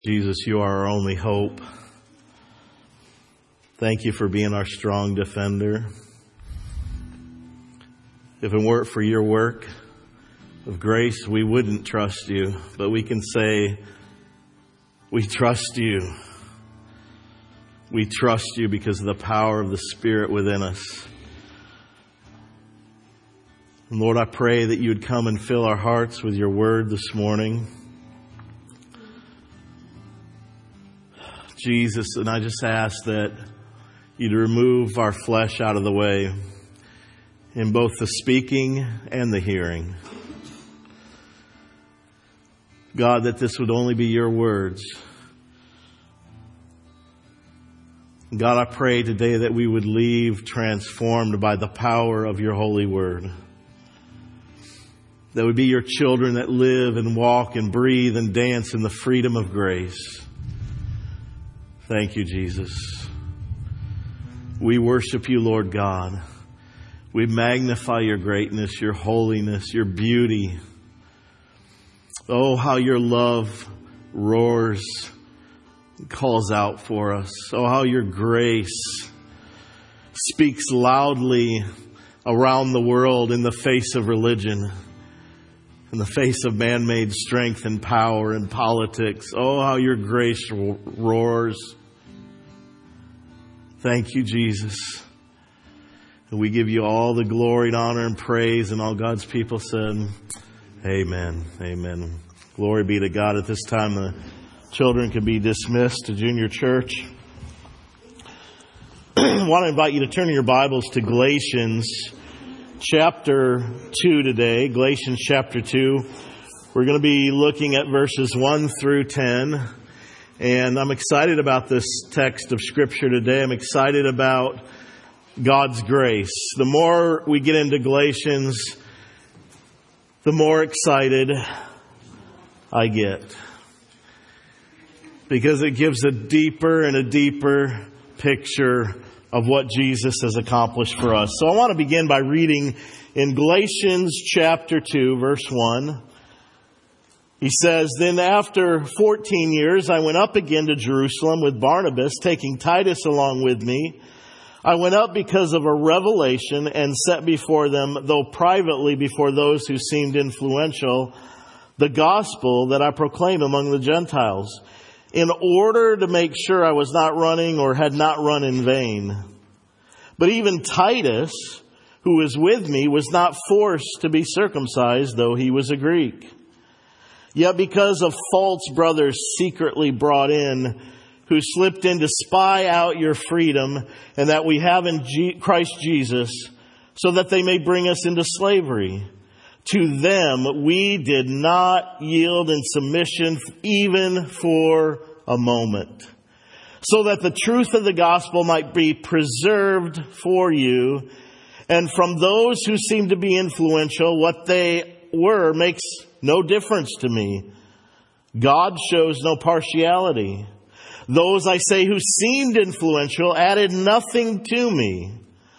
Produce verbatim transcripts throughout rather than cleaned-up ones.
Jesus, you are our only hope. Thank you for being our strong defender. If it weren't for your work of grace, we wouldn't trust you. But we can say, we trust you. We trust you because of the power of the Spirit within us. And Lord, I pray that you would come and fill our hearts with your word this morning. Jesus, and I just ask that you'd remove our flesh out of the way in both the speaking and the hearing. God, that this would only be your words. God, I pray today that we would leave transformed by the power of your holy word. That would be your children that live and walk and breathe and dance in the freedom of grace. Thank you, Jesus. We worship you, Lord God. We magnify your greatness, your holiness, your beauty. Oh, how your love roars, calls out for us. Oh, how your grace speaks loudly around the world in the face of religion, in the face of man-made strength and power and politics. Oh, how your grace roars. Thank you, Jesus. And we give you all the glory and honor and praise. And all God's people said, amen. Amen. Glory be to God. At this time, the children can be dismissed to junior church. I want to invite you to turn your Bibles to Galatians chapter two today. Galatians chapter two. We're going to be looking at verses one through ten. And I'm excited about this text of Scripture today. I'm excited about God's grace. The more we get into Galatians, the more excited I get. Because it gives a deeper and a deeper picture of what Jesus has accomplished for us. So I want to begin by reading in Galatians chapter two, verse one. He says, "Then after fourteen years, I went up again to Jerusalem with Barnabas, taking Titus along with me. I went up because of a revelation and set before them, though privately before those who seemed influential, the gospel that I proclaim among the Gentiles, in order to make sure I was not running or had not run in vain. But even Titus, who was with me, was not forced to be circumcised, though he was a Greek. Yet because of false brothers secretly brought in, who slipped in to spy out your freedom and that we have in G- Christ Jesus, so that they may bring us into slavery. To them we did not yield in submission even for a moment, so that the truth of the gospel might be preserved for you. And from those who seem to be influential, what they were makes no difference to me. God shows no partiality. Those, I say, who seemed influential added nothing to me.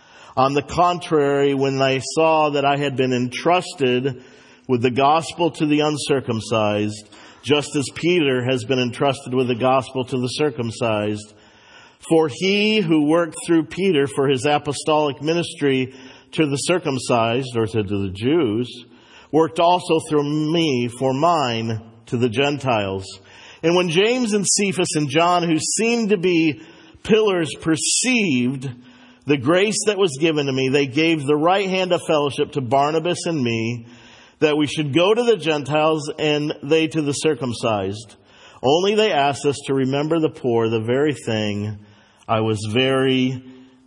On the contrary, when I saw that I had been entrusted with the gospel to the uncircumcised, just as Peter has been entrusted with the gospel to the circumcised, for he who worked through Peter for his apostolic ministry to the circumcised, or to the Jews, worked also through me for mine to the Gentiles. And when James and Cephas and John, who seemed to be pillars, perceived the grace that was given to me, they gave the right hand of fellowship to Barnabas and me, that we should go to the Gentiles and they to the circumcised. Only they asked us to remember the poor, the very thing I was very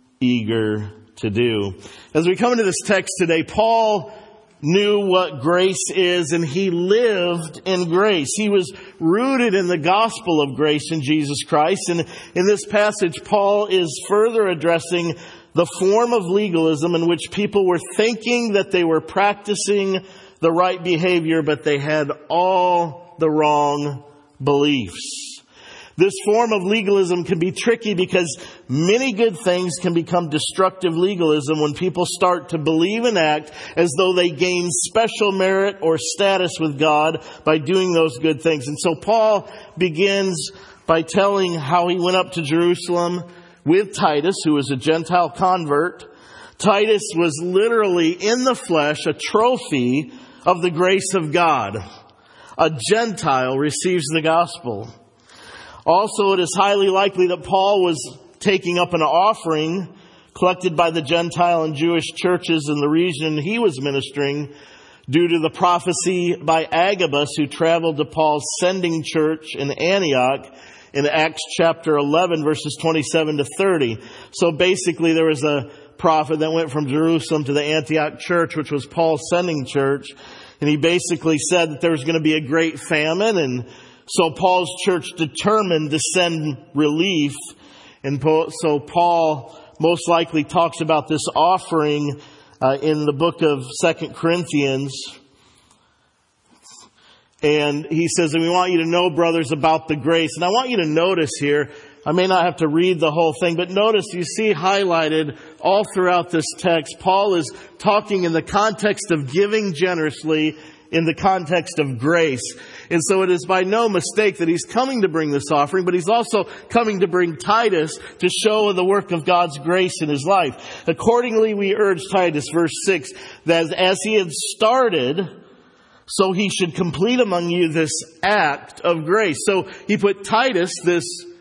eager to do." As we come into this text today, Paul knew what grace is, and he lived in grace. He was rooted in the gospel of grace in Jesus Christ. And in this passage, Paul is further addressing the form of legalism in which people were thinking that they were practicing the right behavior, but they had all the wrong beliefs. This form of legalism can be tricky because many good things can become destructive legalism when people start to believe and act as though they gain special merit or status with God by doing those good things. And so Paul begins by telling how he went up to Jerusalem with Titus, who was a Gentile convert. Titus was literally in the flesh a trophy of the grace of God. A Gentile receives the gospel. Also, it is highly likely that Paul was taking up an offering collected by the Gentile and Jewish churches in the region he was ministering due to the prophecy by Agabus, who traveled to Paul's sending church in Antioch in Acts chapter eleven, verses twenty-seven to thirty. So basically there was a prophet that went from Jerusalem to the Antioch church, which was Paul's sending church. And he basically said that there was going to be a great famine, and so Paul's church determined to send relief. And so Paul most likely talks about this offering uh, in the book of Second Corinthians. And he says, and we want you to know, brothers, about the grace. And I want you to notice here, I may not have to read the whole thing, but notice you see highlighted all throughout this text, Paul is talking in the context of giving generously, in the context of grace. And so it is by no mistake that he's coming to bring this offering, but he's also coming to bring Titus to show the work of God's grace in his life. Accordingly, we urge Titus, verse six, that as he had started, so he should complete among you this act of grace. So he put Titus, this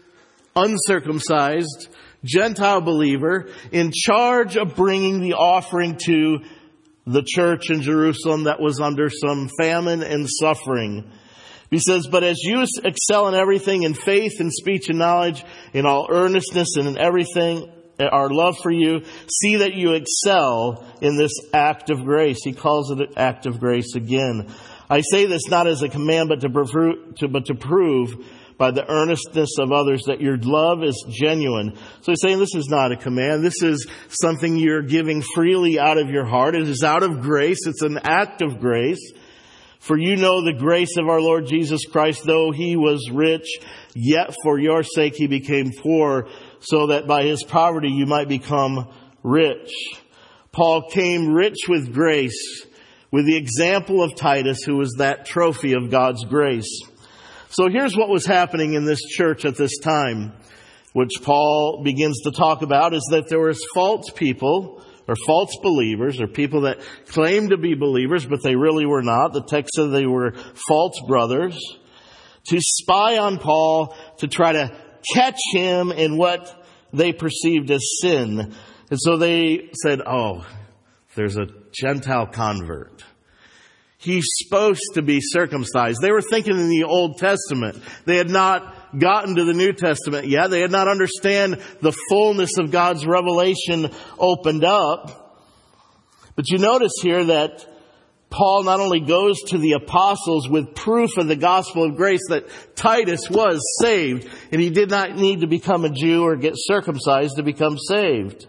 uncircumcised Gentile believer, in charge of bringing the offering to the church in Jerusalem that was under some famine and suffering. He says, but as you excel in everything, in faith and speech and knowledge, in all earnestness and in everything, our love for you, see that you excel in this act of grace. He calls it an act of grace again. I say this not as a command, but to prove, to, but to prove by the earnestness of others that your love is genuine. So he's saying this is not a command. This is something you're giving freely out of your heart. It is out of grace. It's an act of grace. For you know the grace of our Lord Jesus Christ, though he was rich, yet for your sake he became poor, so that by his poverty you might become rich. Paul came rich with grace, with the example of Titus, who was that trophy of God's grace. So here's what was happening in this church at this time, which Paul begins to talk about, is that there was false people, or false believers, or people that claimed to be believers, but they really were not. The text said they were false brothers, to spy on Paul, to try to catch him in what they perceived as sin. And so they said, oh, there's a Gentile convert. He's supposed to be circumcised. They were thinking in the Old Testament. They had not gotten to the New Testament yet. They had not understand the fullness of God's revelation opened up. But you notice here that Paul not only goes to the apostles with proof of the gospel of grace that Titus was saved, and he did not need to become a Jew or get circumcised to become saved.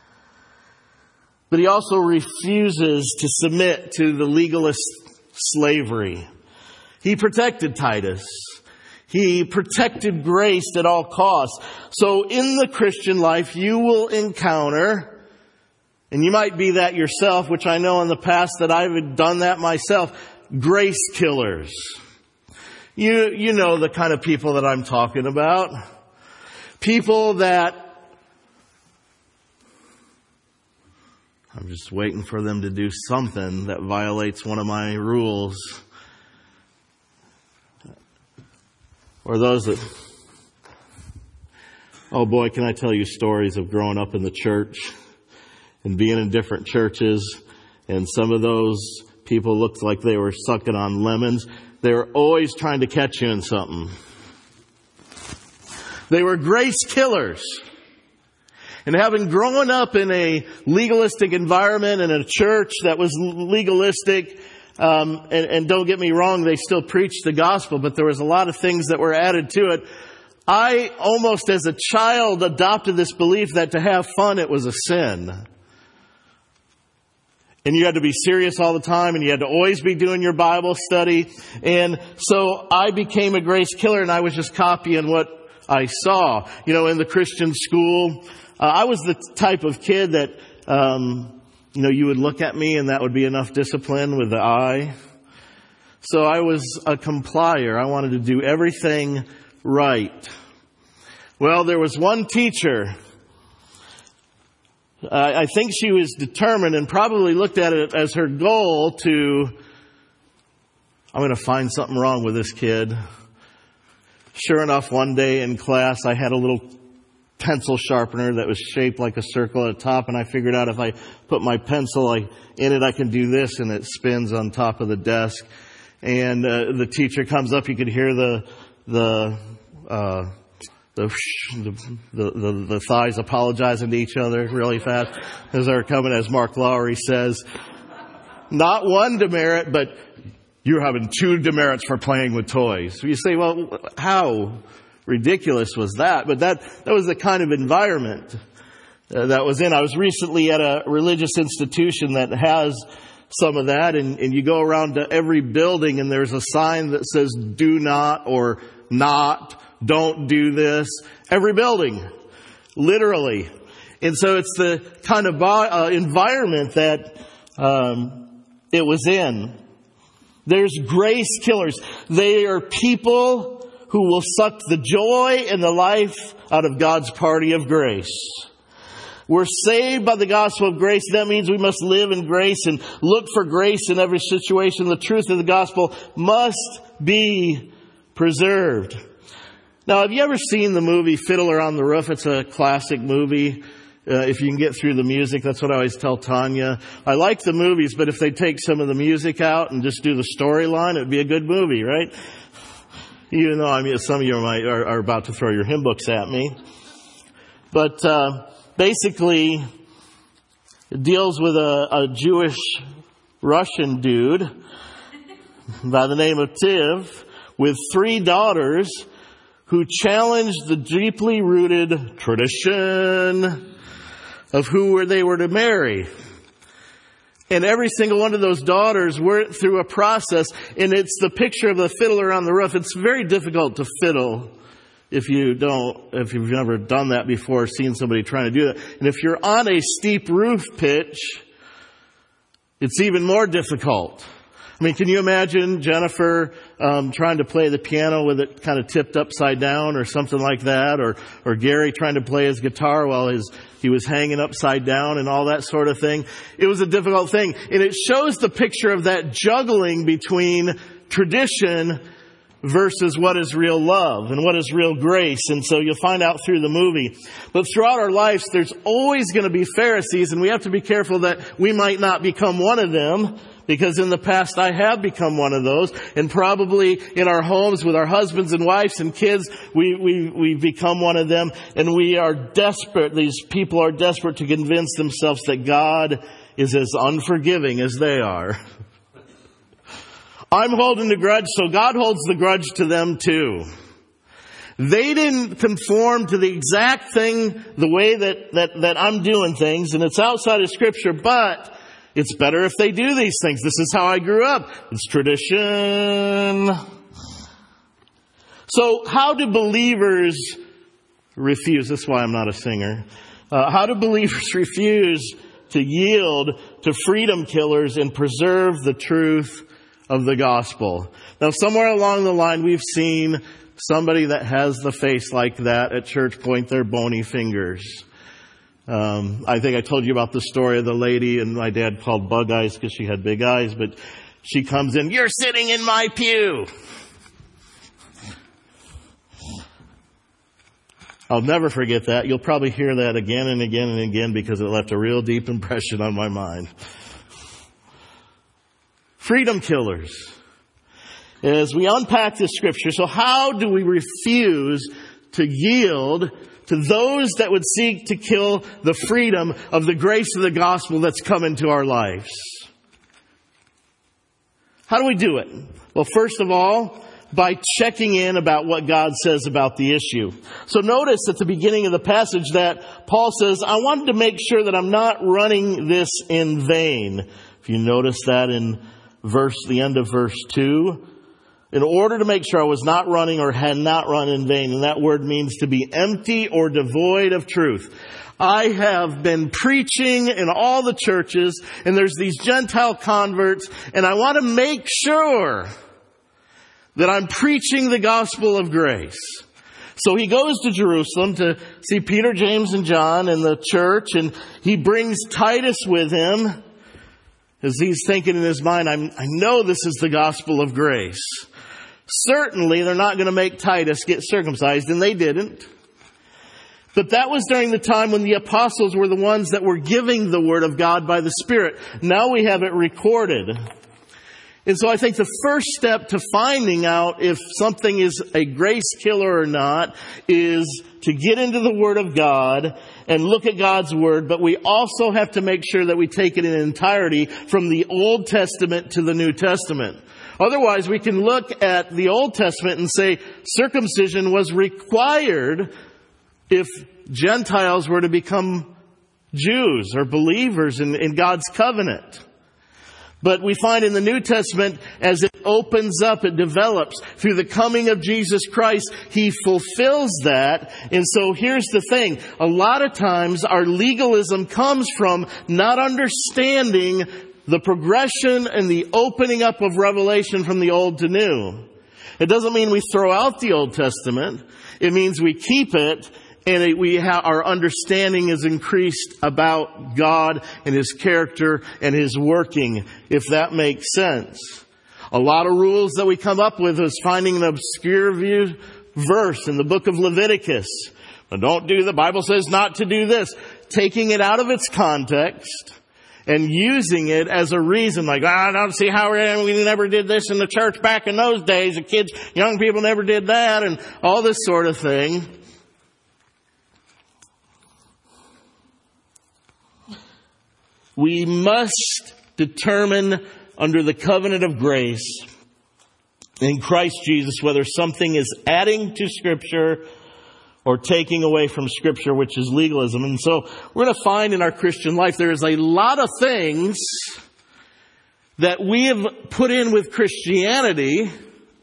But he also refuses to submit to the legalist slavery. He protected Titus. He protected grace at all costs. So in the Christian life, you will encounter, and you might be that yourself, which I know in the past that I've done that myself, grace killers. You, you know the kind of people that I'm talking about. People that I'm just waiting for them to do something that violates one of my rules. Or those that, oh boy, can I tell you stories of growing up in the church and being in different churches. And some of those people looked like they were sucking on lemons. They were always trying to catch you in something. They were grace killers. And having grown up in a legalistic environment in a church that was legalistic, um, and, and don't get me wrong, they still preached the gospel, but there was a lot of things that were added to it. I almost as a child adopted this belief that to have fun, it was a sin. And you had to be serious all the time, and you had to always be doing your Bible study. And so I became a grace killer, and I was just copying what I saw. You know, in the Christian school, uh, I was the type of kid that, um, you know, you would look at me and that would be enough discipline with the eye. So I was a complier. I wanted to do everything right. Well, there was one teacher. Uh, I think she was determined and probably looked at it as her goal to, I'm going to find something wrong with this kid. Sure enough, one day in class, I had a little pencil sharpener that was shaped like a circle at the top, and I figured out if I put my pencil I, in it, I can do this, and it spins on top of the desk. And uh, the teacher comes up, you could hear the the uh, the, the the the thighs apologizing to each other really fast as they're coming. As Mark Lowry says, not one demerit, but you're having two demerits for playing with toys. You say, well, how ridiculous was that? But that, that was the kind of environment uh, that was in. I was recently at a religious institution that has some of that, and, and you go around to every building and there's a sign that says do not or not, don't do this. Every building, literally. And so it's the kind of uh, environment that um, it was in. There's grace killers. They are people who will suck the joy and the life out of God's party of grace. We're saved by the gospel of grace. That means we must live in grace and look for grace in every situation. The truth of the gospel must be preserved. Now, have you ever seen the movie Fiddler on the Roof? It's a classic movie. Uh, if you can get through the music, that's what I always tell Tanya. I like the movies, but if they take some of the music out and just do the storyline, it would be a good movie, right? Even though, I mean, some of you might, are, are about to throw your hymn books at me. But uh, basically, it deals with a, a Jewish Russian dude by the name of Tiv with three daughters who challenged the deeply rooted tradition of who they were to marry. And every single one of those daughters went through a process, and it's the picture of the fiddler on the roof. It's very difficult to fiddle if you don't, if you've never done that before, seen somebody trying to do that. And if you're on a steep roof pitch, it's even more difficult. I mean, can you imagine Jennifer um, trying to play the piano with it kind of tipped upside down or something like that? Or or Gary trying to play his guitar while his he was hanging upside down and all that sort of thing? It was a difficult thing. And it shows the picture of that juggling between tradition versus what is real love and what is real grace. And so you'll find out through the movie. But throughout our lives, there's always going to be Pharisees, and we have to be careful that we might not become one of them. Because in the past I have become one of those, and probably in our homes with our husbands and wives and kids, we, we, we've become one of them, and we are desperate, these people are desperate to convince themselves that God is as unforgiving as they are. I'm holding the grudge, so God holds the grudge to them too. They didn't conform to the exact thing, the way that, that, that I'm doing things, and it's outside of Scripture, but it's better if they do these things. This is how I grew up. It's tradition. So how do believers refuse? That's why I'm not a singer. Uh, how do believers refuse to yield to freedom killers and preserve the truth of the gospel? Now, somewhere along the line, we've seen somebody that has the face like that at church point their bony fingers. Um, I think I told you about the story of the lady, and my dad called bug eyes because she had big eyes, but she comes in, "You're sitting in my pew." I'll never forget that. You'll probably hear that again and again and again because it left a real deep impression on my mind. Freedom killers. As we unpack this scripture, so how do we refuse to yield to those that would seek to kill the freedom of the grace of the gospel that's come into our lives? How do we do it? Well, first of all, by checking in about what God says about the issue. So notice at the beginning of the passage that Paul says, I wanted to make sure that I'm not running this in vain. If you notice that in verse, the end of verse two, in order to make sure I was not running or had not run in vain. And that word means to be empty or devoid of truth. I have been preaching in all the churches, and there's these Gentile converts, and I want to make sure that I'm preaching the gospel of grace. So he goes to Jerusalem to see Peter, James, and John in the church, and he brings Titus with him as he's thinking in his mind, I'm, I know this is the gospel of grace. Certainly they're not going to make Titus get circumcised, and they didn't. But that was during the time when the apostles were the ones that were giving the word of God by the Spirit. Now we have it recorded. And so I think the first step to finding out if something is a grace killer or not is to get into the Word of God and look at God's Word. But we also have to make sure that we take it in entirety from the Old Testament to the New Testament. Otherwise, we can look at the Old Testament and say circumcision was required if Gentiles were to become Jews or believers in, in God's covenant. But we find in the New Testament, as it opens up, it develops through the coming of Jesus Christ, He fulfills that. And so here's the thing. A lot of times our legalism comes from not understanding the progression and the opening up of revelation from the Old to New. It doesn't mean we throw out the Old Testament. It means we keep it. And it, we have, our understanding is increased about God and His character and His working, if that makes sense. A lot of rules that we come up with is finding an obscure view, verse in the book of Leviticus. Well, don't do, the Bible says not to do this. Taking it out of its context and using it as a reason, like, ah, I don't see how we never did this in the church back in those days. The kids, young people never did that, and all this sort of thing. We must determine under the covenant of grace in Christ Jesus whether something is adding to Scripture or taking away from Scripture, which is legalism. And so we're going to find in our Christian life there is a lot of things that we have put in with Christianity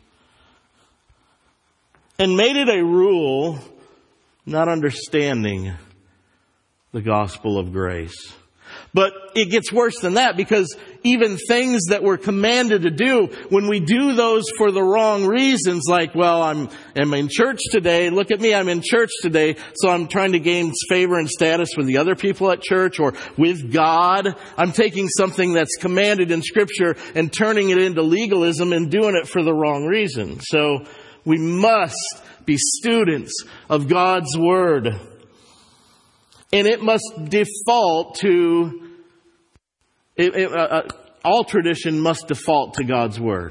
and made it a rule, not understanding the gospel of grace. But it gets worse than that, because even things that we're commanded to do, when we do those for the wrong reasons, like, well, I'm, I'm in church today, look at me, I'm in church today, so I'm trying to gain favor and status with the other people at church or with God. I'm taking something that's commanded in Scripture and turning it into legalism and doing it for the wrong reason. So we must be students of God's Word. And it must default to, it, it, uh, all tradition must default to God's Word.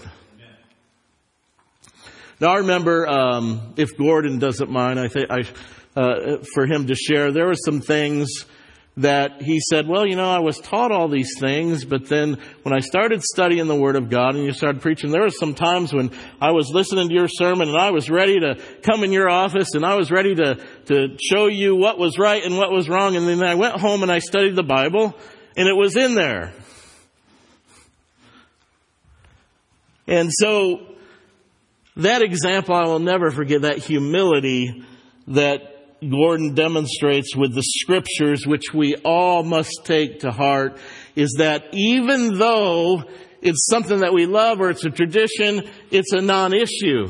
Now I remember, um, if Gordon doesn't mind, I think I, uh, for him to share, there were some things that he said, well, you know, I was taught all these things, but then when I started studying the Word of God and you started preaching, there were some times when I was listening to your sermon and I was ready to come in your office and I was ready to, to show you what was right and what was wrong. And then I went home and I studied the Bible and it was in there. And so that example, I will never forget, that humility that Gordon demonstrates with the Scriptures, which we all must take to heart, is that even though it's something that we love or it's a tradition, it's a non-issue.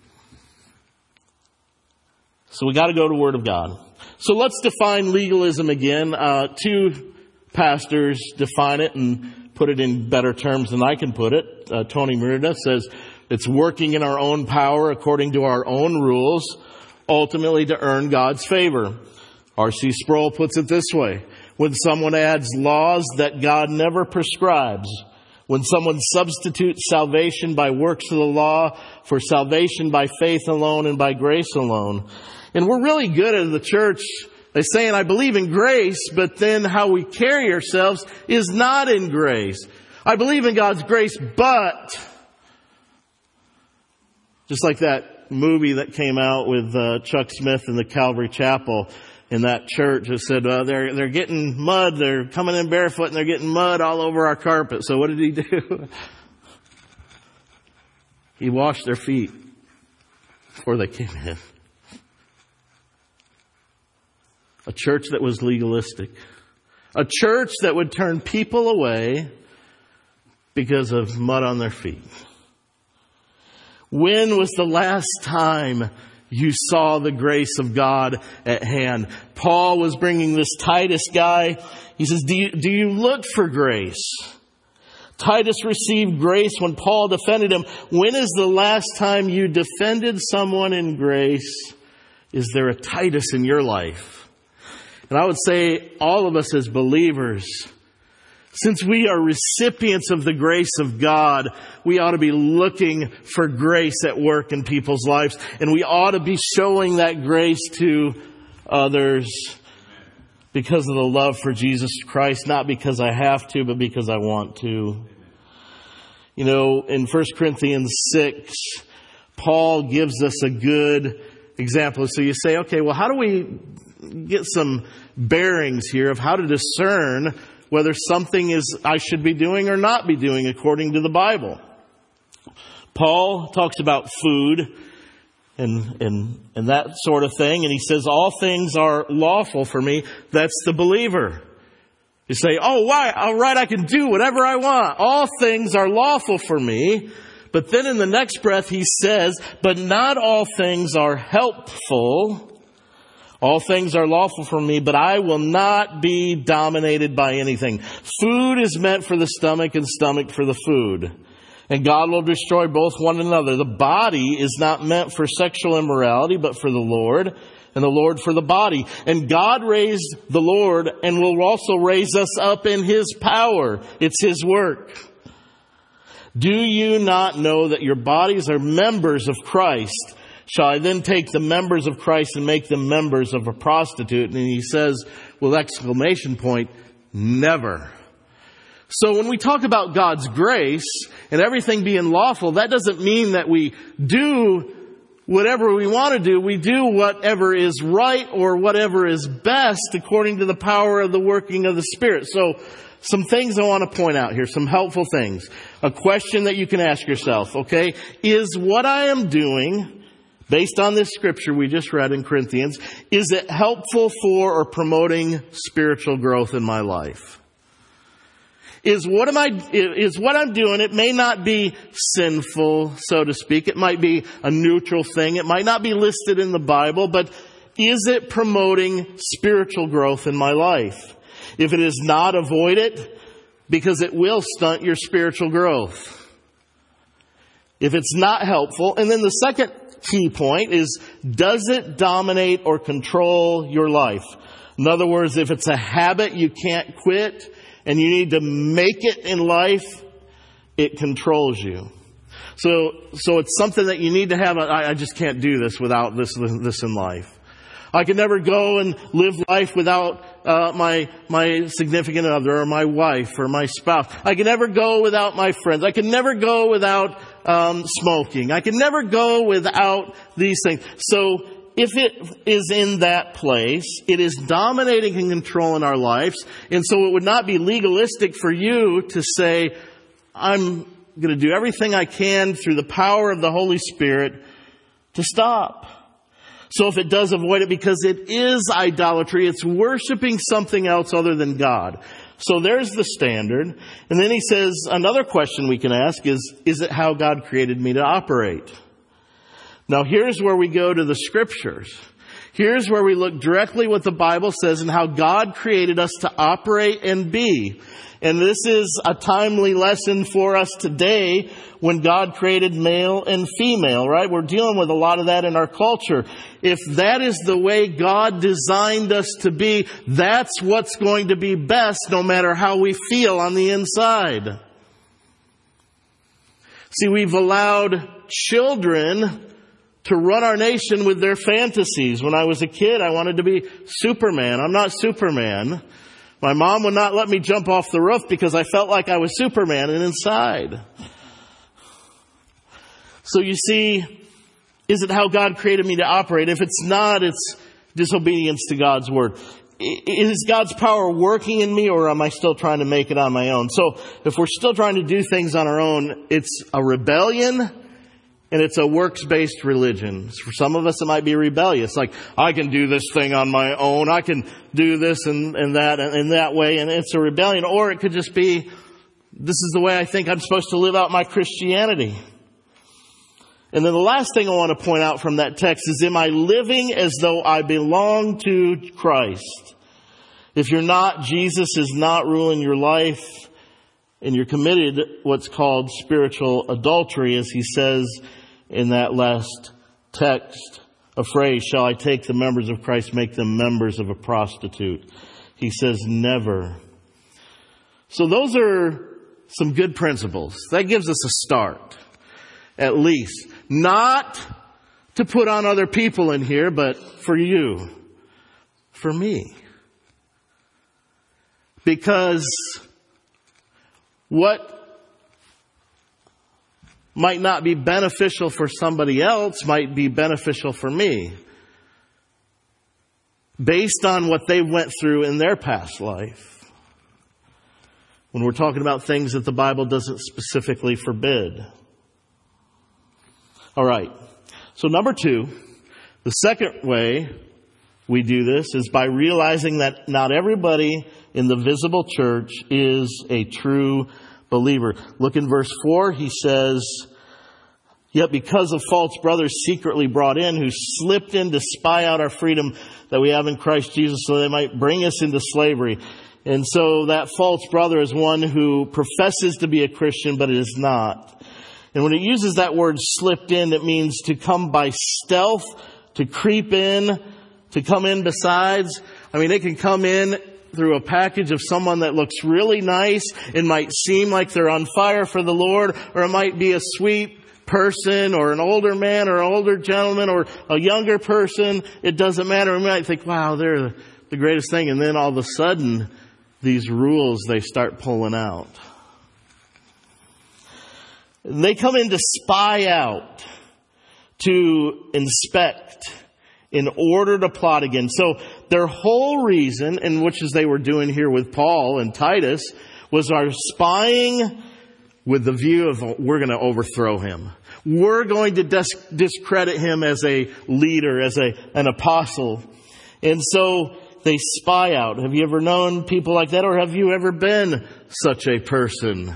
So we got to go to Word of God. So let's define legalism again. Uh, two pastors define it and put it in better terms than I can put it. Uh, Tony Merida says it's working in our own power according to our own rules, ultimately to earn God's favor. R C Sproul puts it this way: when someone adds laws that God never prescribes, when someone substitutes salvation by works of the law for salvation by faith alone and by grace alone. And we're really good at the church at saying, I believe in grace, but then how we carry ourselves is not in grace. I believe in God's grace, but just like that movie that came out with uh, Chuck Smith and the Calvary Chapel in that church, that said uh, they're they're getting mud, they're coming in barefoot and they're getting mud all over our carpet. So what did he do? He washed their feet before they came in. A church that was legalistic. A church that would turn people away because of mud on their feet. When was the last time you saw the grace of God at hand? Paul was bringing this Titus guy. He says, do you, do you look for grace? Titus received grace when Paul defended him. When is the last time you defended someone in grace? Is there a Titus in your life? And I would say all of us as believers, since we are recipients of the grace of God, we ought to be looking for grace at work in people's lives. And we ought to be showing that grace to others because of the love for Jesus Christ. Not because I have to, but because I want to. You know, in First Corinthians six, Paul gives us a good example. So you say, okay, well, how do we get some bearings here of how to discern whether something is I should be doing or not be doing according to the Bible? Paul talks about food and, and, and that sort of thing. And he says, all things are lawful for me. That's the believer. You say, oh, why? All right, I can do whatever I want. All things are lawful for me. But then in the next breath, he says, but not all things are helpful. All things are lawful for me, but I will not be dominated by anything. Food is meant for the stomach and stomach for the food. And God will destroy both one another. The body is not meant for sexual immorality, but for the Lord, and the Lord for the body. And God raised the Lord and will also raise us up in His power. It's His work. Do you not know that your bodies are members of Christ? Shall I then take the members of Christ and make them members of a prostitute? And he says, with exclamation point, never. So when we talk about God's grace and everything being lawful, that doesn't mean that we do whatever we want to do. We do whatever is right or whatever is best according to the power of the working of the Spirit. So some things I want to point out here, some helpful things. A question that you can ask yourself, okay? Is what I am doing, based on this scripture we just read in Corinthians, is it helpful for or promoting spiritual growth in my life? Is what am I, is what I'm doing, it may not be sinful, so to speak. It might be a neutral thing. It might not be listed in the Bible, but is it promoting spiritual growth in my life? If it is not, avoid it, because it will stunt your spiritual growth. If it's not helpful, and then the second key point is, does it dominate or control your life? In other words, if it's a habit you can't quit and you need to make it in life, it controls you. So, so it's something that you need to have. I, I just can't do this without this, this in life. I can never go and live life without uh, my my significant other or my wife or my spouse. I can never go without my friends. I can never go without um, smoking. I can never go without these things. So if it is in that place, it is dominating and controlling our lives. And so it would not be legalistic for you to say, I'm going to do everything I can through the power of the Holy Spirit to stop. So if it does, avoid it, because it is idolatry. It's worshiping something else other than God. So there's the standard. And then he says, another question we can ask is, is it how God created me to operate? Now here's where we go to the scriptures. Here's where we look directly what the Bible says and how God created us to operate and be. And this is a timely lesson for us today when God created male and female, right? We're dealing with a lot of that in our culture. If that is the way God designed us to be, that's what's going to be best no matter how we feel on the inside. See, we've allowed children to run our nation with their fantasies. When I was a kid, I wanted to be Superman. I'm not Superman. My mom would not let me jump off the roof because I felt like I was Superman and inside. So you see, is it how God created me to operate? If it's not, it's disobedience to God's word. Is God's power working in me, or am I still trying to make it on my own? So if we're still trying to do things on our own, it's a rebellion And it's a works-based religion. For some of us, it might be rebellious. Like, I can do this thing on my own. I can do this and, and that and, and that way. And it's a rebellion. Or it could just be, this is the way I think I'm supposed to live out my Christianity. And then the last thing I want to point out from that text is, am I living as though I belong to Christ? If you're not, Jesus is not ruling your life, and you're committed what's called spiritual adultery, as he says in that last text, a phrase, shall I take the members of Christ, make them members of a prostitute? He says, never. So those are some good principles. That gives us a start, at least. Not to put on other people in here, but for you, for me. Because what might not be beneficial for somebody else might be beneficial for me, based on what they went through in their past life. When we're talking about things that the Bible doesn't specifically forbid. All right. So number two, the second way we do this is by realizing that not everybody in the visible church is a true believer. Look in verse four. He says, yet because of false brothers secretly brought in, who slipped in to spy out our freedom that we have in Christ Jesus, so they might bring us into slavery. And so that false brother is one who professes to be a Christian, but is not. And when it uses that word slipped in, it means to come by stealth, to creep in, to come in besides. I mean, they can come in through a package of someone that looks really nice. It might seem like they're on fire for the Lord, or it might be a sweet person or an older man or an older gentleman or a younger person. It doesn't matter. We might think, wow, they're the greatest thing. And then all of a sudden, these rules they start pulling out. They come in to spy out, to inspect, in order to plot again. So their whole reason, and which is they were doing here with Paul and Titus, was our spying with the view of, we're going to overthrow him. We're going to dis- discredit him as a leader, as a an apostle. And so they spy out. Have you ever known people like that, or have you ever been such a person?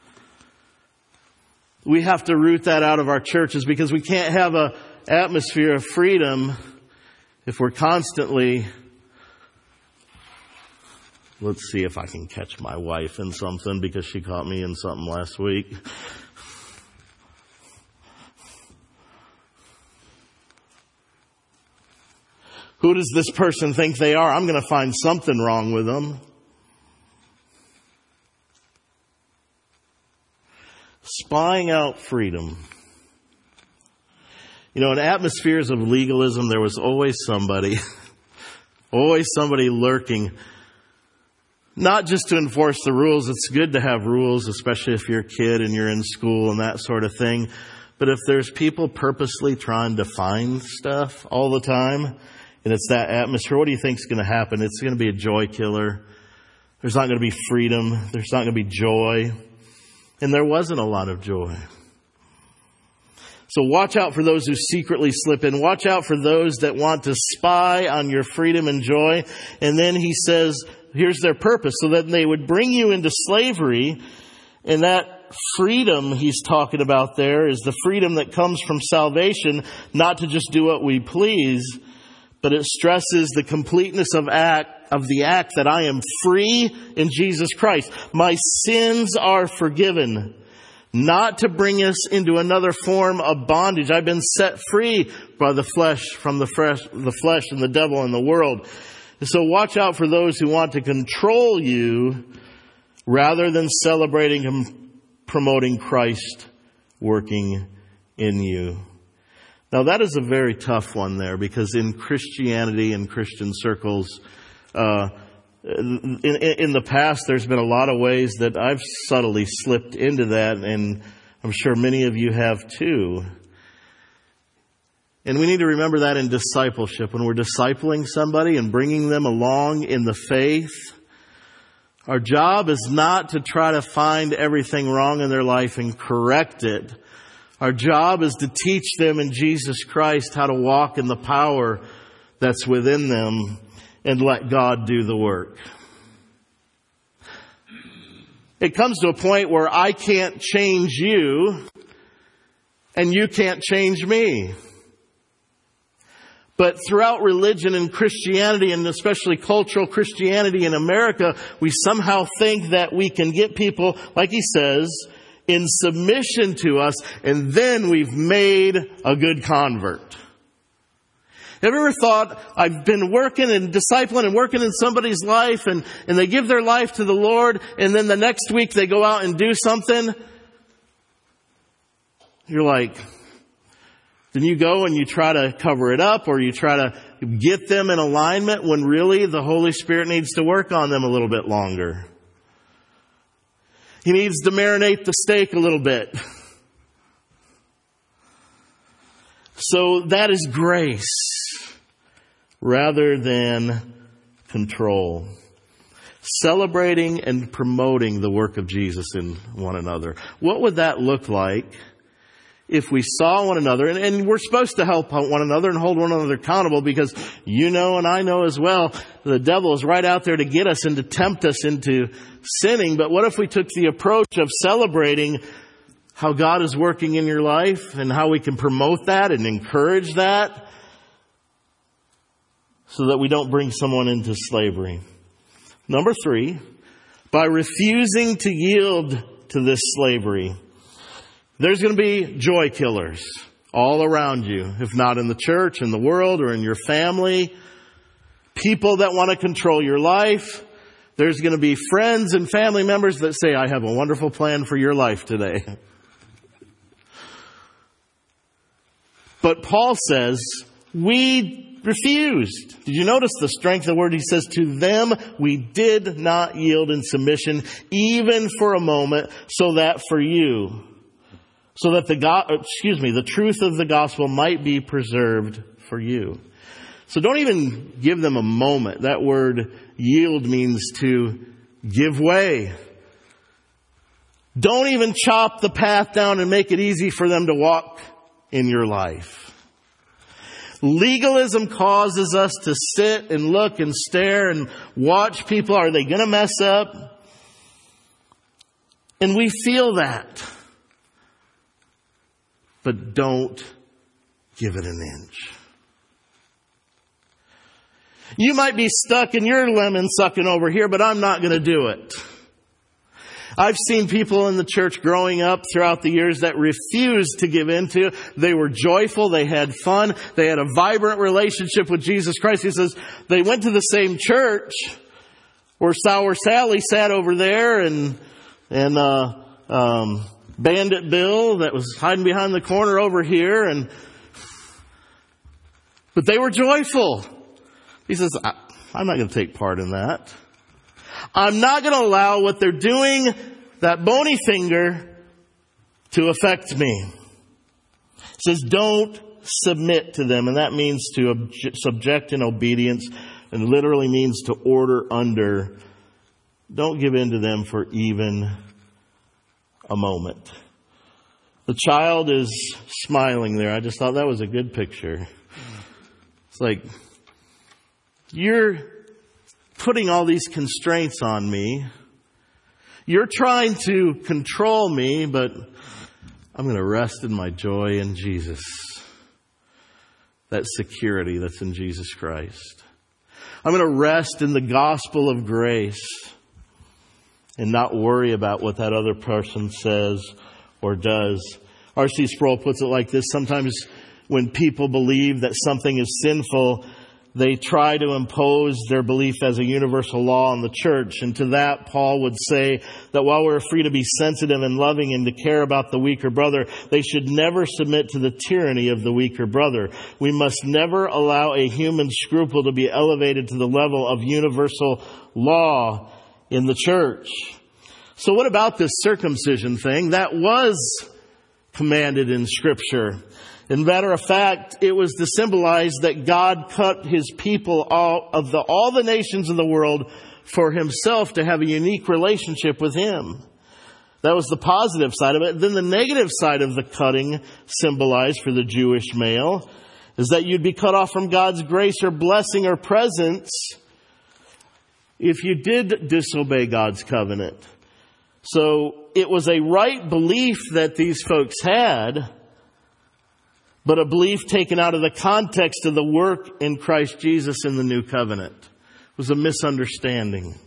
We have to root that out of our churches, because we can't have an atmosphere of freedom if we're constantly, let's see if I can catch my wife in something, because she caught me in something last week. Who does this person think they are? I'm going to find something wrong with them. Spying out freedom. You know, in atmospheres of legalism, there was always somebody, always somebody lurking. Not just to enforce the rules. It's good to have rules, especially if you're a kid and you're in school and that sort of thing. But if there's people purposely trying to find stuff all the time, and it's that atmosphere, what do you think is going to happen? It's going to be a joy killer. There's not going to be freedom. There's not going to be joy. And there wasn't a lot of joy. So watch out for those who secretly slip in. Watch out for those that want to spy on your freedom and joy. And then he says, here's their purpose, so that they would bring you into slavery. And that freedom he's talking about there is the freedom that comes from salvation, not to just do what we please, but it stresses the completeness of act of the act that I am free in Jesus Christ. My sins are forgiven. Not to bring us into another form of bondage. I've been set free by the flesh, from the flesh, the flesh and the devil and the world. So watch out for those who want to control you rather than celebrating and promoting Christ working in you. Now that is a very tough one there, because in Christianity and Christian circles, uh, in, in the past there's been a lot of ways that I've subtly slipped into that, and I'm sure many of you have too. And we need to remember that in discipleship. When we're discipling somebody and bringing them along in the faith, our job is not to try to find everything wrong in their life and correct it. Our job is to teach them in Jesus Christ how to walk in the power that's within them and let God do the work. It comes to a point where I can't change you and you can't change me. But throughout religion and Christianity, and especially cultural Christianity in America, we somehow think that we can get people, like he says, in submission to us, and then we've made a good convert. Have you ever thought, I've been working and discipling and working in somebody's life, and, and they give their life to the Lord, and then the next week they go out and do something? You're like, then you go and you try to cover it up, or you try to get them in alignment when really the Holy Spirit needs to work on them a little bit longer. He needs to marinate the steak a little bit. So that is grace rather than control. Celebrating and promoting the work of Jesus in one another. What would that look like if we saw one another, and, and we're supposed to help one another and hold one another accountable, because you know and I know as well, the devil is right out there to get us and to tempt us into sinning. But what if we took the approach of celebrating how God is working in your life and how we can promote that and encourage that so that we don't bring someone into slavery? Number three, by refusing to yield to this slavery, there's going to be joy killers all around you, if not in the church, in the world, or in your family. People that want to control your life. There's going to be friends and family members that say, I have a wonderful plan for your life today. But Paul says, we refused. Did you notice the strength of the word? He says, to them we did not yield in submission, even for a moment, so that for you, so that the God, excuse me, the truth of the gospel might be preserved for you. So don't even give them a moment. That word yield means to give way. Don't even chop the path down and make it easy for them to walk in your life. Legalism causes us to sit and look and stare and watch people. Are they going to mess up? And we feel that. But don't give it an inch. You might be stuck in your lemon sucking over here, but I'm not going to do it. I've seen people in the church growing up throughout the years that refused to give into. They were joyful. They had fun. They had a vibrant relationship with Jesus Christ. He says they went to the same church where Sour Sally sat over there and, and, uh, um, Bandit Bill that was hiding behind the corner over here, and but they were joyful. He says, I, I'm not going to take part in that. I'm not going to allow what they're doing, that bony finger, to affect me. He says, don't submit to them, and that means to ob- subject in obedience, and literally means to order under. Don't give in to them for even a moment. The child is smiling there. I just thought that was a good picture. It's like, you're putting all these constraints on me. You're trying to control me, but I'm going to rest in my joy in Jesus. That security that's in Jesus Christ. I'm going to rest in the gospel of grace and not worry about what that other person says or does. R C Sproul puts it like this. Sometimes when people believe that something is sinful, they try to impose their belief as a universal law on the church. And to that, Paul would say that while we're free to be sensitive and loving and to care about the weaker brother, they should never submit to the tyranny of the weaker brother. We must never allow a human scruple to be elevated to the level of universal law in the church. So what about this circumcision thing? That was commanded in Scripture. In matter of fact, it was to symbolize that God cut His people all of the, all the nations of the world for Himself to have a unique relationship with Him. That was the positive side of it. Then the negative side of the cutting symbolized for the Jewish male is that you'd be cut off from God's grace or blessing or presence if you did disobey God's covenant. So it was a right belief that these folks had, but a belief taken out of the context of the work in Christ Jesus in the new covenant. It was a misunderstanding.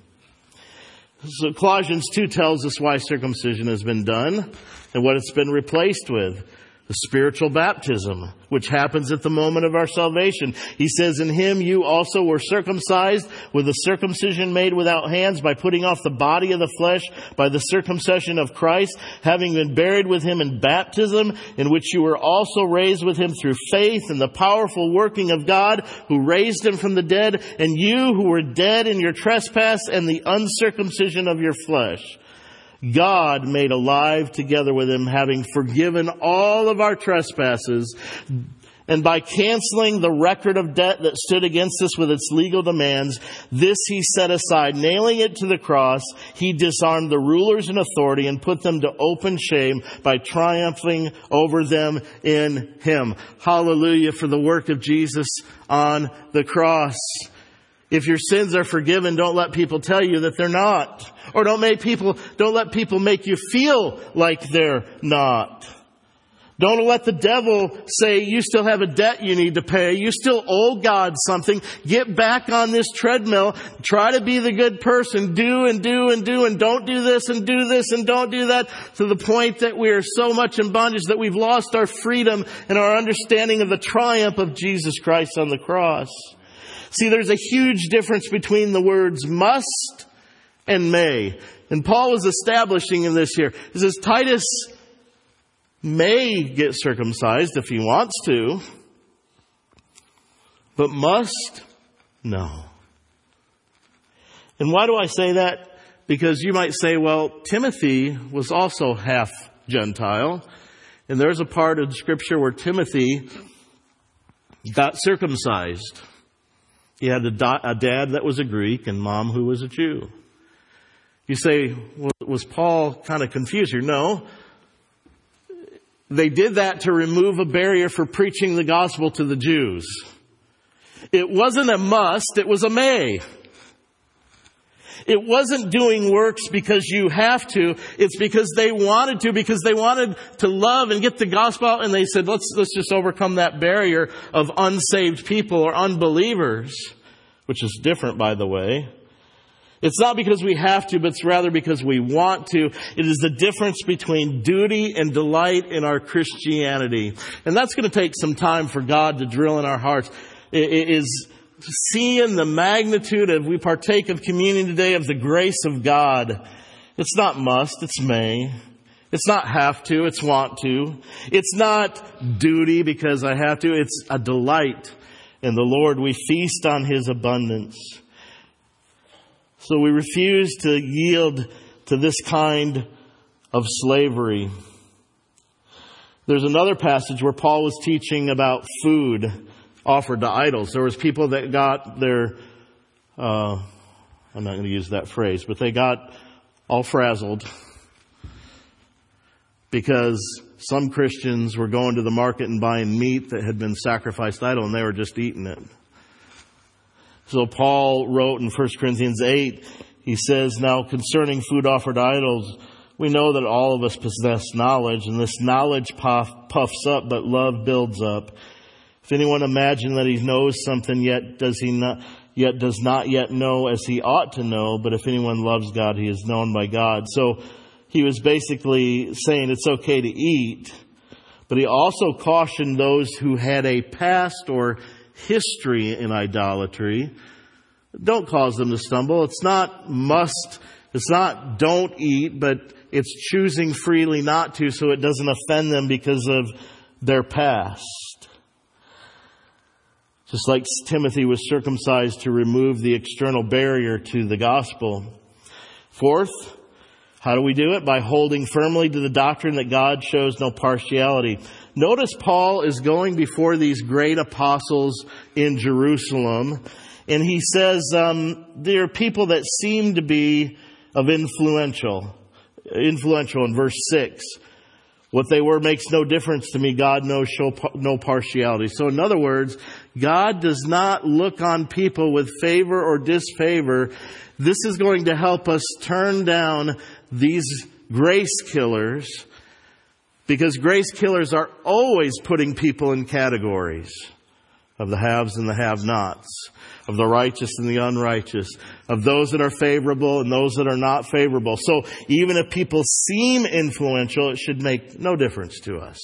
So Colossians two tells us why circumcision has been done and what it's been replaced with. The spiritual baptism, which happens at the moment of our salvation. He says, in him you also were circumcised with a circumcision made without hands by putting off the body of the flesh by the circumcision of Christ, having been buried with him in baptism, in which you were also raised with him through faith in the powerful working of God who raised him from the dead, and you who were dead in your trespass and the uncircumcision of your flesh, God made alive together with him, having forgiven all of our trespasses, and by canceling the record of debt that stood against us with its legal demands, this he set aside, nailing it to the cross. He disarmed the rulers and authority and put them to open shame by triumphing over them in him. Hallelujah for the work of Jesus on the cross. If your sins are forgiven, don't let people tell you that they're not. Or don't make people, don't let people make you feel like they're not. Don't let the devil say you still have a debt you need to pay. You still owe God something. Get back on this treadmill. Try to be the good person. Do and do and do and don't do this and do this and don't do that, to the point that we are so much in bondage that we've lost our freedom and our understanding of the triumph of Jesus Christ on the cross. See, there's a huge difference between the words must and may. And Paul was establishing in this here. He says Titus may get circumcised if he wants to, but must? No. And why do I say that? Because you might say, well, Timothy was also half Gentile. And there's a part of the scripture where Timothy got circumcised. He had a, da- a dad that was a Greek and mom who was a Jew. You say, well, was Paul kind of confused here? No. They did that to remove a barrier for preaching the gospel to the Jews. It wasn't a must, it was a may. It wasn't doing works because you have to. It's because they wanted to, because they wanted to love and get the gospel out. And they said, let's, let's just overcome that barrier of unsaved people or unbelievers, which is different, by the way. It's not because we have to, but it's rather because we want to. It is the difference between duty and delight in our Christianity. And that's going to take some time for God to drill in our hearts. It is seeing the magnitude of, we partake of communion today, of the grace of God. It's not must, it's may. It's not have to, it's want to. It's not duty because I have to, it's a delight in the Lord. We feast on His abundance. So we refuse to yield to this kind of slavery. There's another passage where Paul was teaching about food offered to idols. There was people that got their, uh, I'm not going to use that phrase, but they got all frazzled because some Christians were going to the market and buying meat that had been sacrificed to idol, and they were just eating it. So Paul wrote in First Corinthians eight, he says, now concerning food offered to idols, we know that all of us possess knowledge, and this knowledge puff, puffs up, but love builds up. If anyone imagine that he knows something, yet does he not, yet does not yet know as he ought to know, but if anyone loves God, he is known by God. So he was basically saying it's okay to eat, but he also cautioned those who had a past or history in idolatry. Don't cause them to stumble. It's not must, it's not don't eat, but it's choosing freely not to so it doesn't offend them because of their past. Just like Timothy was circumcised to remove the external barrier to the gospel. Fourth, how do we do it? By holding firmly to the doctrine that God shows no partiality. Notice Paul is going before these great apostles in Jerusalem, and he says um, there are people that seem to be of influential influential in verse six. What they were makes no difference to me. God knows, show no partiality. So in other words, God does not look on people with favor or disfavor. This is going to help us turn down these grace killers, because grace killers are always putting people in categories of the haves and the have-nots, of the righteous and the unrighteous, of those that are favorable and those that are not favorable. So even if people seem influential, it should make no difference to us.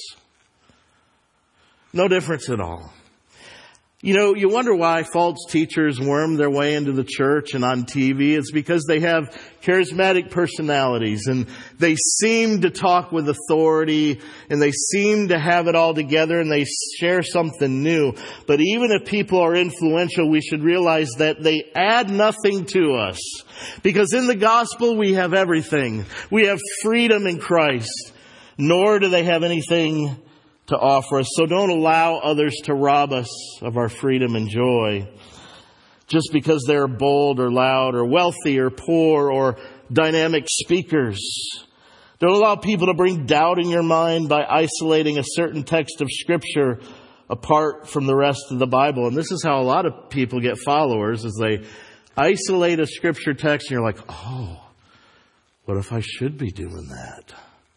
No difference at all. You know, you wonder why false teachers worm their way into the church and on T V. It's because they have charismatic personalities and they seem to talk with authority and they seem to have it all together and they share something new. But even if people are influential, we should realize that they add nothing to us. Because in the gospel, we have everything. We have freedom in Christ, nor do they have anything to offer us. So don't allow others to rob us of our freedom and joy just because they're bold or loud or wealthy or poor or dynamic speakers. Don't allow people to bring doubt in your mind by isolating a certain text of Scripture apart from the rest of the Bible. And this is how a lot of people get followers, is they isolate a Scripture text and you're like, oh, what if I should be doing that?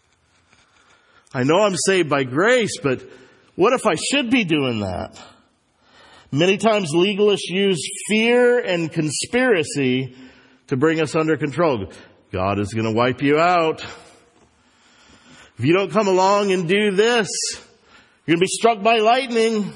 I know I'm saved by grace, but what if I should be doing that? Many times legalists use fear and conspiracy to bring us under control. God is going to wipe you out. If you don't come along and do this, you're going to be struck by lightning.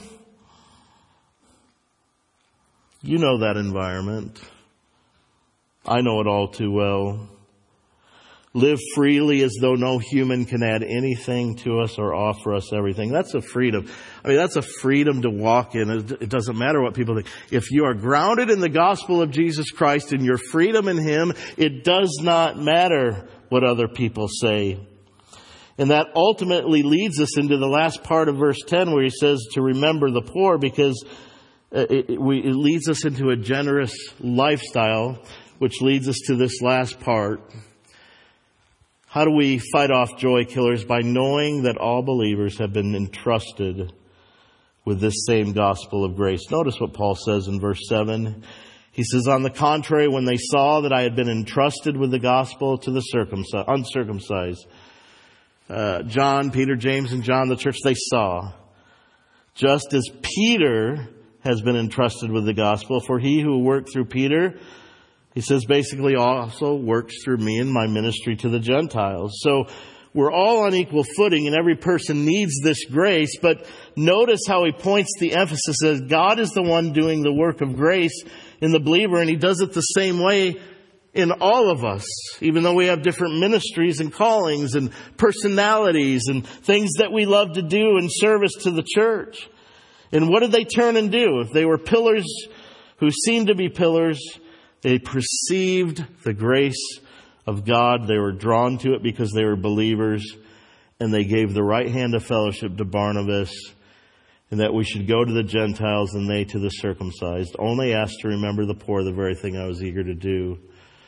You know that environment. I know it all too well. Live freely as though no human can add anything to us or offer us everything. That's a freedom. I mean, that's a freedom to walk in. It doesn't matter what people think. If you are grounded in the gospel of Jesus Christ and your freedom in Him, it does not matter what other people say. And that ultimately leads us into the last part of verse ten, where he says to remember the poor, because it, it, we, it leads us into a generous lifestyle, which leads us to this last part. How do we fight off joy killers? By knowing that all believers have been entrusted with this same gospel of grace. Notice what Paul says in verse seven. He says, on the contrary, when they saw that I had been entrusted with the gospel to the circumcised, uncircumcised, uh, John, Peter, James, and John, the church, they saw, just as Peter has been entrusted with the gospel, for he who worked through Peter, he says, basically also works through me in my ministry to the Gentiles. So we're all on equal footing and every person needs this grace. But notice how he points the emphasis as God is the one doing the work of grace in the believer. And He does it the same way in all of us, even though we have different ministries and callings and personalities and things that we love to do in service to the church. And what did they turn and do? If they were pillars who seemed to be pillars, they perceived the grace of God. They were drawn to it because they were believers. And they gave the right hand of fellowship to Barnabas. And that we should go to the Gentiles and they to the circumcised. Only asked to remember the poor, the very thing I was eager to do.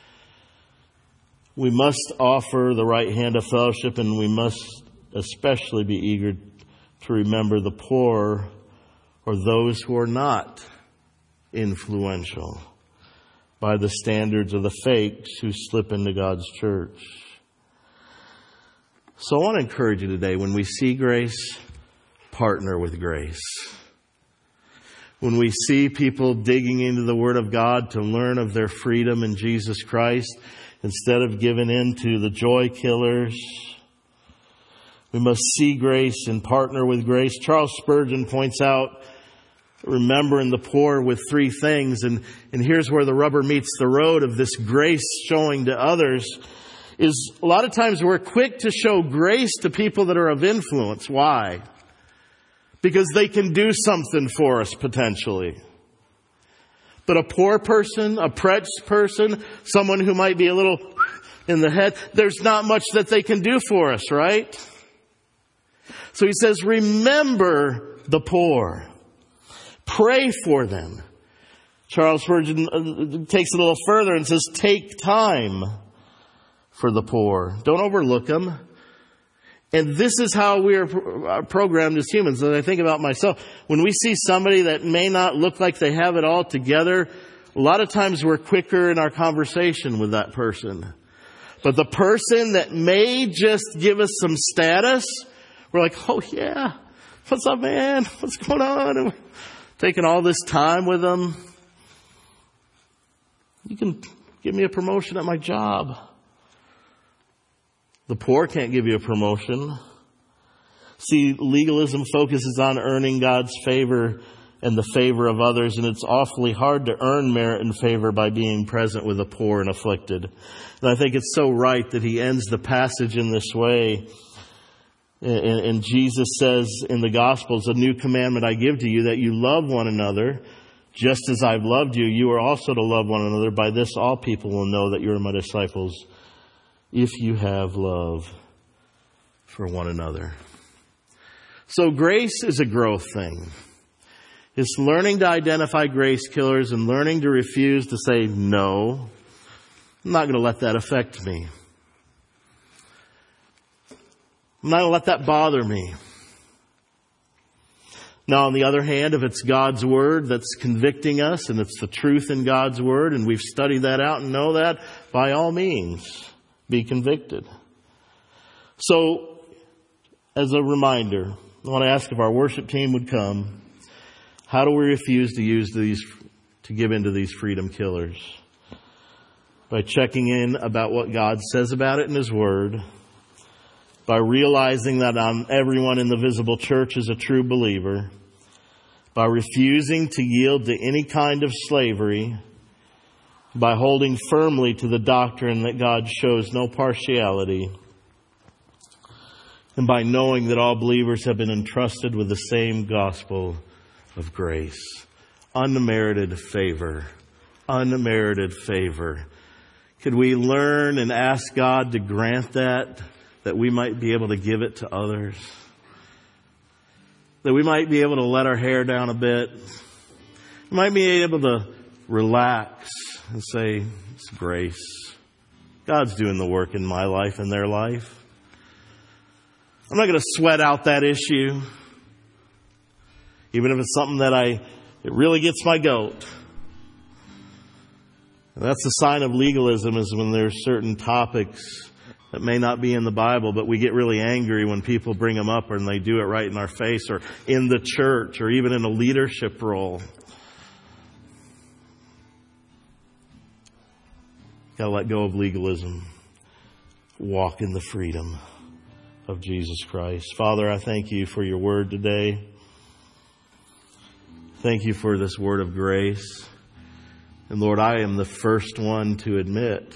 We must offer the right hand of fellowship, and we must especially be eager to remember the poor or those who are not influential by the standards of the fakes who slip into God's church. So I want to encourage you today, when we see grace, partner with grace. When we see people digging into the Word of God to learn of their freedom in Jesus Christ, instead of giving in to the joy killers, we must see grace and partner with grace. Charles Spurgeon points out remembering the poor with three things. And, and here's where the rubber meets the road of this grace showing to others. Is a lot of times we're quick to show grace to people that are of influence. Why? Because they can do something for us potentially. But a poor person, a oppressed person, someone who might be a little in the head, there's not much that they can do for us, right? So he says, remember the poor. Pray for them. Charles Spurgeon takes it a little further and says, take time for the poor. Don't overlook them. And this is how we are programmed as humans. And I think about myself, when we see somebody that may not look like they have it all together, a lot of times we're quicker in our conversation with that person. But the person that may just give us some status, we're like, oh yeah, what's up, man? What's going on? And we're taking all this time with them. You can give me a promotion at my job. The poor can't give you a promotion. See, legalism focuses on earning God's favor and the favor of others, and it's awfully hard to earn merit and favor by being present with the poor and afflicted. And I think it's so right that he ends the passage in this way. And, and Jesus says in the Gospels, a new commandment I give to you, that you love one another. Just as I've loved you, you are also to love one another. By this all people will know that you are my disciples, if you have love for one another. So grace is a growth thing. It's learning to identify grace killers and learning to refuse to say, no, I'm not going to let that affect me. I'm not going to let that bother me. Now, on the other hand, if it's God's Word that's convicting us and it's the truth in God's Word and we've studied that out and know that, by all means, be convicted. So, as a reminder, I want to ask if our worship team would come. How do we refuse to use these, to give into these freedom killers? By checking in about what God says about it in His Word. By realizing that um, everyone in the visible church is a true believer. By refusing to yield to any kind of slavery. By holding firmly to the doctrine that God shows no partiality. And by knowing that all believers have been entrusted with the same gospel of grace. Unmerited favor. Unmerited favor. Could we learn and ask God to grant that, that we might be able to give it to others? That we might be able to let our hair down a bit. We might be able to relax and say, it's grace. God's doing the work in my life and their life. I'm not going to sweat out that issue. Even if it's something that I, it really gets my goat. And that's the sign of legalism, is when there's certain topics that may not be in the Bible, but we get really angry when people bring them up and they do it right in our face, or in the church, or even in a leadership role. Got to let go of legalism. Walk in the freedom of Jesus Christ. Father, I thank you for your word today. Thank you for this word of grace. And Lord, I am the first one to admit,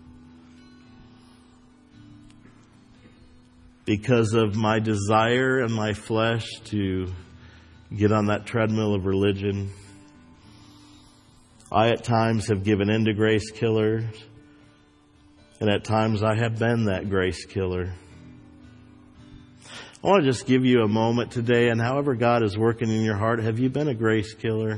because of my desire and my flesh to get on that treadmill of religion, I at times have given in to grace killers. And at times I have been that grace killer. I want to just give you a moment today, and however God is working in your heart, have you been a grace killer?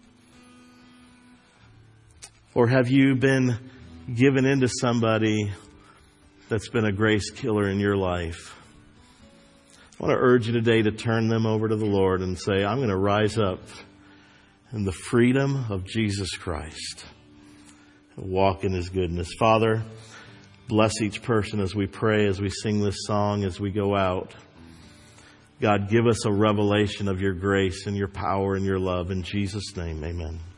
Or have you been given into somebody that's been a grace killer in your life? I want to urge you today to turn them over to the Lord and say, I'm going to rise up in the freedom of Jesus Christ and walk in His goodness. Father, bless each person as we pray, as we sing this song, as we go out. God, give us a revelation of your grace and your power and your love. In Jesus' name, amen.